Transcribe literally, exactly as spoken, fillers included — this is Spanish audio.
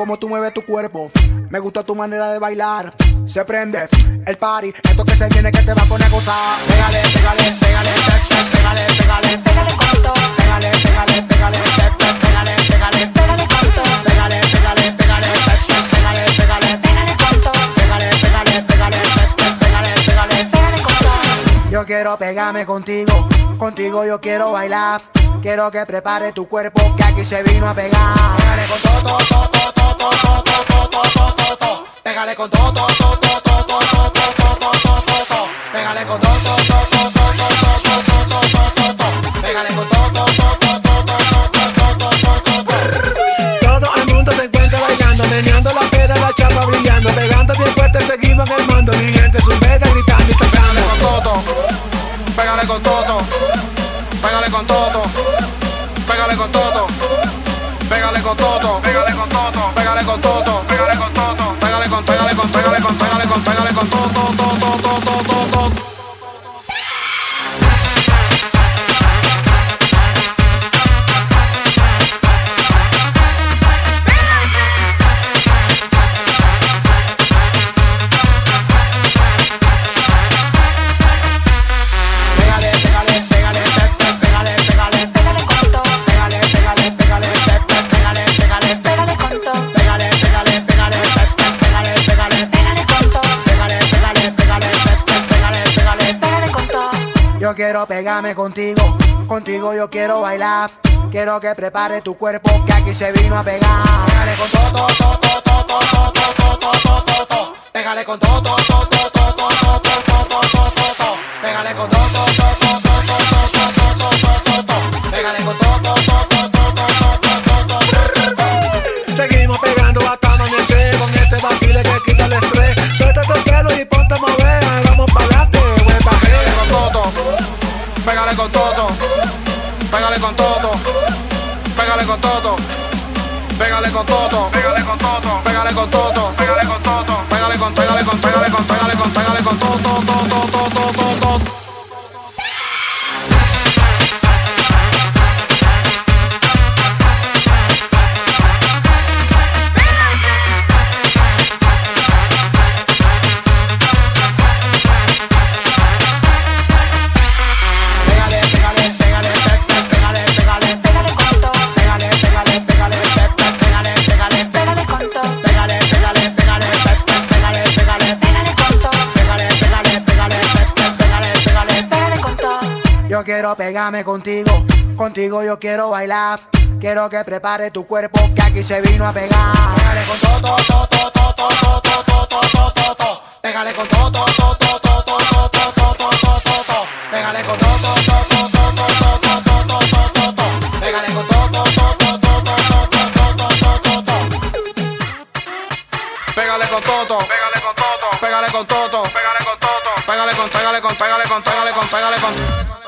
cómo tú mueves tu cuerpo. Me gusta tu manera de bailar. Se prende el party, esto que se viene que te va a poner a gozar. Pégale, pégale, pégale, pégale, pégale, pégale con todo. Pégale, pégale, pégale, pégale, pégale, pégale con todo. Pégale, pégale, pégale, pégale, pégale, pégale con todo. Pégale, pégale, pégale, pégale, pégale, pégale con todo. Yo quiero pegarme contigo, contigo yo quiero bailar. Quiero que prepare tu cuerpo que aquí se vino a pegar. Pégale con todo, todo, todo, todo, todo, todo, todo, todo, todo. Pégale con todo, todo, todo, todo, todo, todo, todo, todo, todo. Pégale con todo, todo, todo, todo, todo, todo, todo, todo, todo. Pégale con todo, todo, todo, todo, todo, todo, todo, todo. Todo el mundo se encuentra bailando, meneando la pera, la chapa brillando, pegando bien fuerte, seguimos en el mando, mi gente sumera gritando y tocando. Pégale con todo, pégale con todo, pégale con todo, pégale con todo, pégale con todo, pégale con todo, pégale con todo, pégale con todo, pégale con, pégale con, pégale con, pégale con, pégale con todo, todo, todo, todo, todo, todo. Yo quiero pegarme contigo, contigo yo quiero bailar. Quiero que prepare tu cuerpo que aquí se vino a pegar. Pégale con todo, todo, todo, todo, todo, todo, todo, todo, todo. Pégale con todo, todo, todo, todo, todo, todo, todo, todo, todo. Pégale con todo, todo, todo, todo, todo, todo, todo, todo. Pégale con todo, todo, todo, todo, todo, todo, todo. Seguimos pegando hasta amanecer con este vacile que quita el estrés. Suéltate el pelo y ponte a mover, vamos para adelante, buen bajero. Pégale con todo, pégale con todo, pégale con todo, pégale con todo, pégale con todo, pégale con todo, pégale con todo, pégale con, pégale con, pégale con, pégale con, pégale con todo, todo, todo, todo, todo, todo. Yo quiero pegarme contigo, contigo yo quiero bailar. Quiero que prepare tu cuerpo que aquí se vino a pegar. Pégale con todo, todo, todo, todo, todo, todo, todo, todo, todo. Pégale con todo, todo, todo, todo, todo, todo, todo, todo, todo. Pégale con todo, todo, todo, todo, todo, todo, todo, todo. Pégale con todo, todo, todo, todo, todo, todo, todo. Pégale con todo, pégale con todo, pégale con todo, pégale con todo, pégale con, pégale con, pégale con, pégale con, pégale con, pégale con.